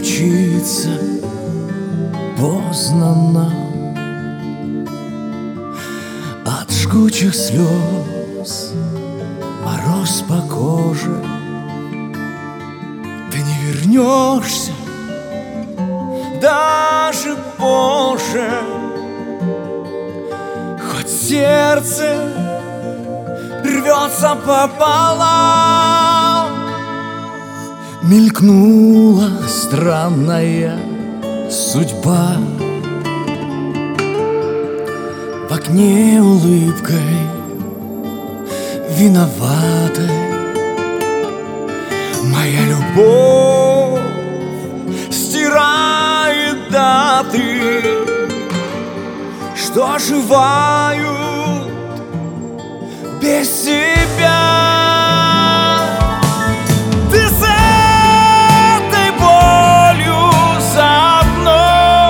переключиться поздно нам. От жгучих слез мороз по коже. Ты не вернешься даже позже, хоть сердце рвется пополам. Мелькнула странная судьба, в окне улыбкой виноватой. Моя любовь стирает даты, что оживают без тебя. Ты с этой болью заодно.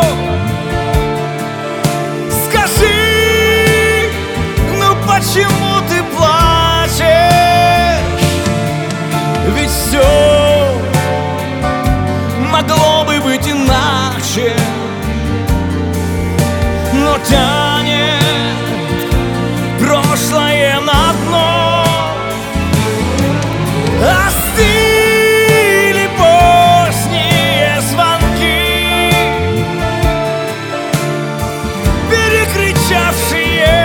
Скажи, ну почему ты плачешь? Ведь все могло бы быть иначе, но тянет прошлое на дно. Остыли поздние звонки, перекричавшие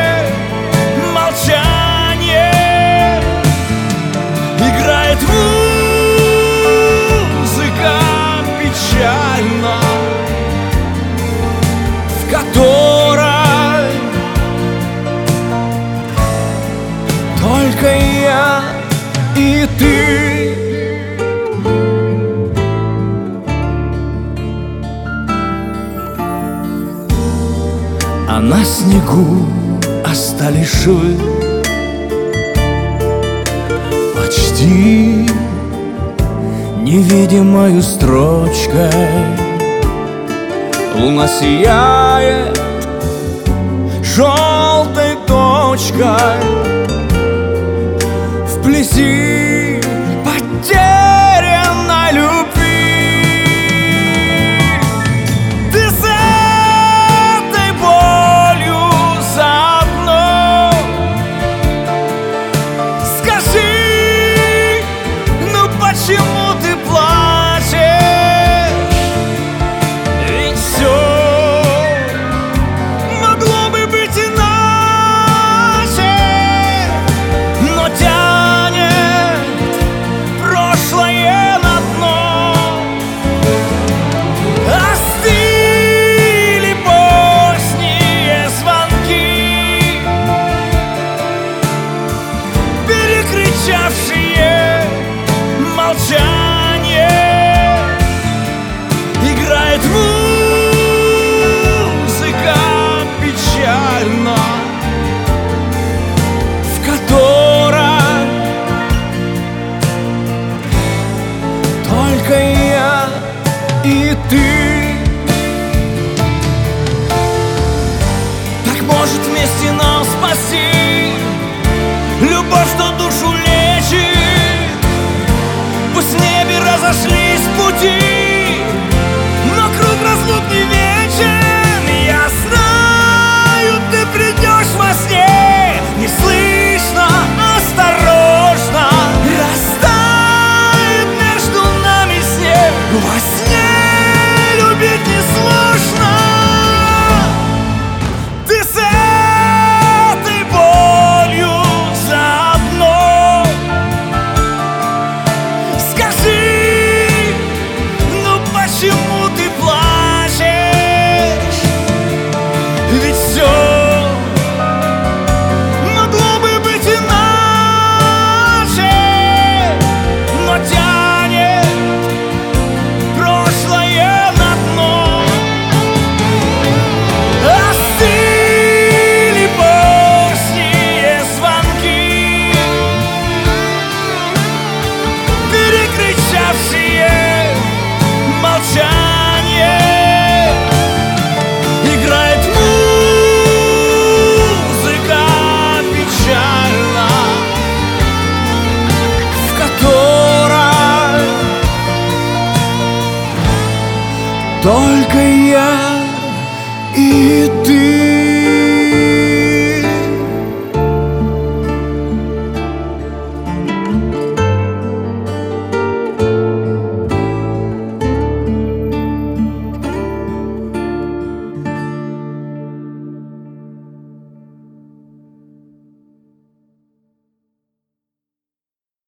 молчание. Играет музыка печально, в которой только я и ты. А на снегу остались швы почти невидимою строчкой. Луна сияет желтой точкой вблизи потерянной любви. Ты с этой болью заодно. Скажи, ну почему ты плачешь? Ведь все могло бы быть иначе, но тянет только я и ты.